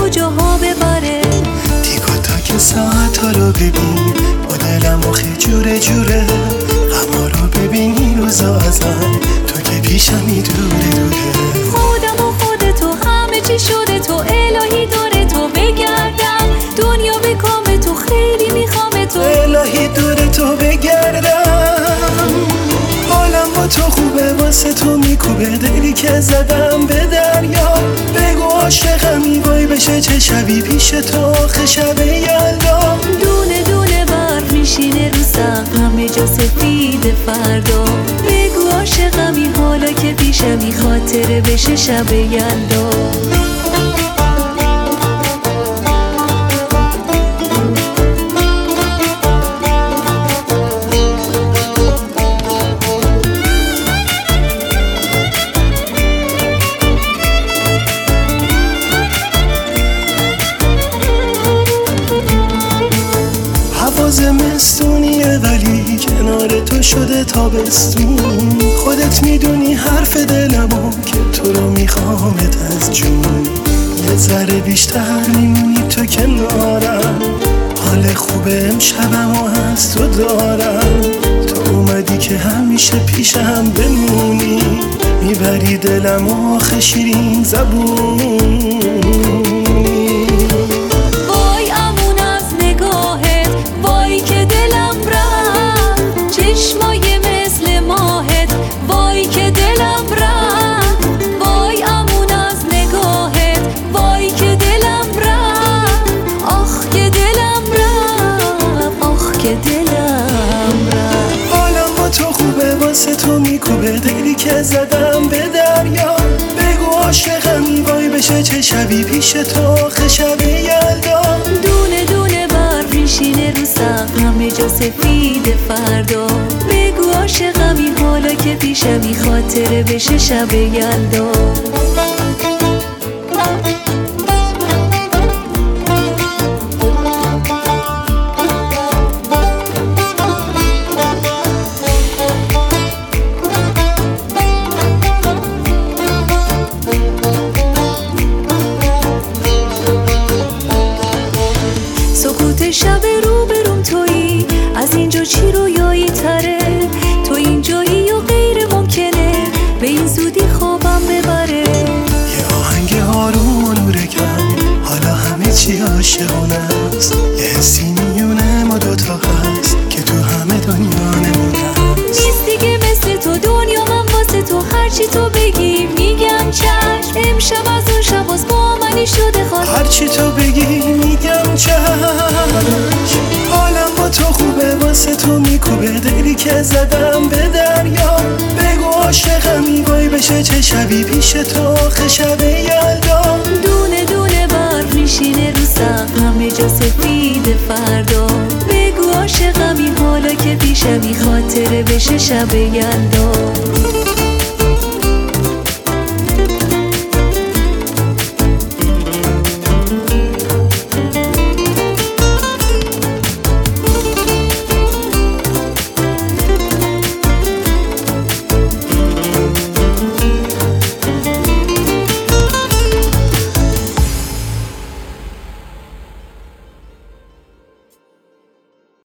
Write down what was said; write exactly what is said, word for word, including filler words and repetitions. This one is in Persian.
کجاها ببره. دیگه تا که ساعت ها رو ببین با دلم آخه جوره جوره. غما رو ببین این روزا ازم تو که پیشمی دوره دوره. خودم و خودتو همه چی شده تو الهی داره تو بگردم دنیا به کام تو خیلی میخوام تو الهی دوره تو بگردم. حالم با تو خوبه واسه تو میکوبه دلی که زدم به دریا. بگو عاشقمی وای بشه چه شبی پیش تو آخه شب یلدا. دونه دونه برف میشینه رو سقف همه جا سفید فردا. بگو عاشقمی حالا که پیشمی خاطره بشه شب یلدا. زمستونیه ولی کنار تو شده تابستون. خودت میدونی حرف دلمو که تو رو میخوامت از جون. یه ذره بیشتر میمونی تو کنارم. حال خوبه امشبمو از تو دارم. تو اومدی که همیشه پیشم بمونی. میبری دلمو آخه شیرین زبون. چشمای مثل ماهت وای که دلم رفت. وای امون از نگاهت وای که دلم رفت. آخ که دلم رفت آخ که دلم رفت. حالم با تو خوبه واسه تو میکوبه دلی که زدم به دریا. بگو عاشقمی وای بشه چه شبی پیش تو آخه شب یلدا. دونه دونه برف میشینه رو سقف همه جا سفید فردا. بگو عاشقمی حالا که پیشمی خاطره بشه شب یلدا. سکوت شب رو برم تویی از اینجا چی رویایی تره. تو اینجایی و غیر ممکنه به این زودی خوابم ببره. یه آهنگ آروم نوره کم حالا همه چی عاشقونه است. یه حسی میونه ما دوتا هست که تو همه دنیا نمونه است. نیست دیگه مثل تو دنیا من واسه تو هرچی تو بگی میگم چشم. امشب از اون شب باز با منی شده خواست. هرچی تو بگی میگم چشم. حالم با تو خوبه واسه تو میکوبه دلی که زدم به دریا. بگو عاشقمی وای بشه چه شبی پیش تو آخه شب یلدا. دونه دونه برف میشینه رو سقف همه جا سفید فردا. بگو عاشقمی حالا که پیشمی خاطره بشه شب یلدا.